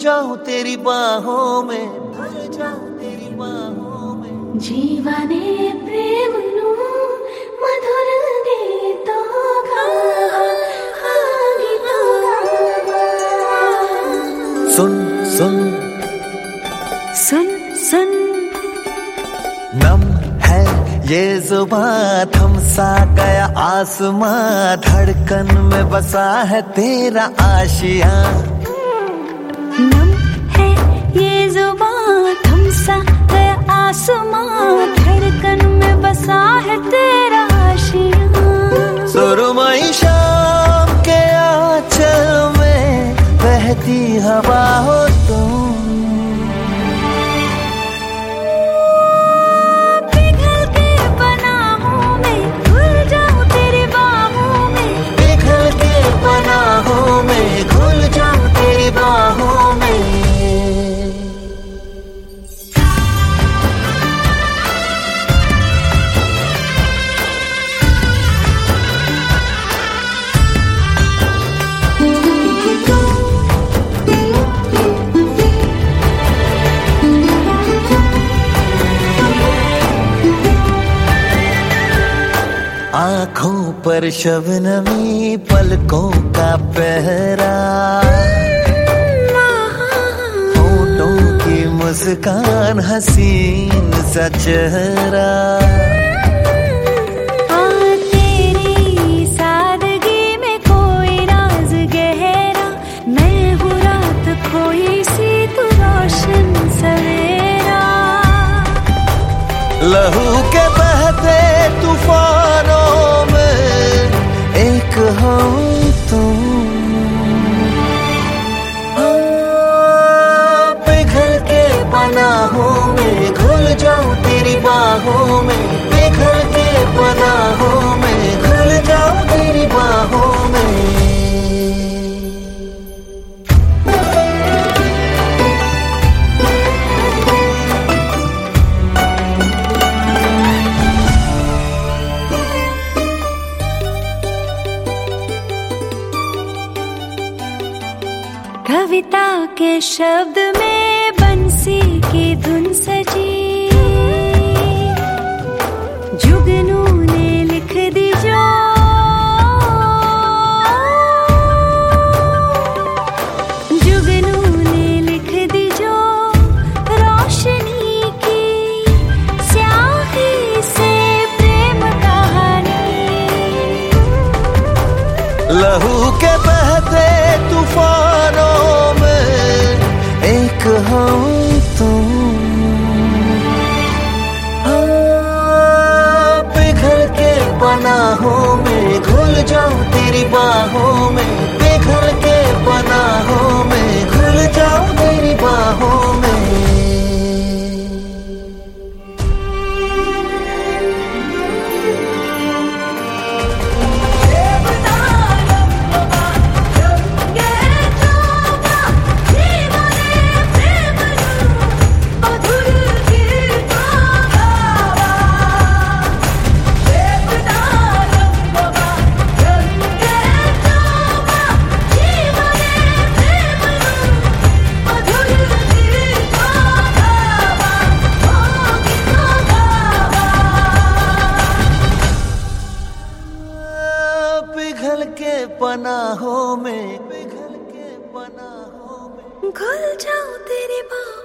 जाऊं तेरी बाहों में, ढल जाऊं तेरी बाहों में। जीवने प्रेम नु मधुर गीतो गीतो। सुन सुन सुन सुन, नम है ये जुबां, थम सा गया आसमां, धड़कन में बसा है तेरा आशियां। नम है ये जुबां, थम सा गया आसमां, धड़कन में बसा है तेरा आशियां। सुरमई शाम के आंचल में बहती हवा हो तुम, आँखों पर शबनमी, पलकों का पहरा, होठों की मुस्कान, हसीन सा चेहरा। तेरी सादगी में कोई राज गहरा, मैं हूँ रात कोई सी तू रोशन सवेरा। लहू के बहते तूफानों में एक हम तुम, पिघल के पनाहों में घुल जाऊं तेरी बाहों में, पिघल के पनाहों में घुल जाऊं तेरी बाहों में। कविता के शब्द में बंसी की धुन सजी, जुगनू ने लिख दी जो, जुगनू ने लिख दी जो रोशनी की स्याही से प्रेम कहानी। लहू के बहते तूफानों में एक हम तुम, पिघल के पनाहों में घुल जाऊं तेरी बाहों में, पिघल के पनाहों में घुल जाऊं तेरी बाहों में। पिघल के पनाहों में, पिघल के पनाहों में घुल जाऊं तेरी बाहों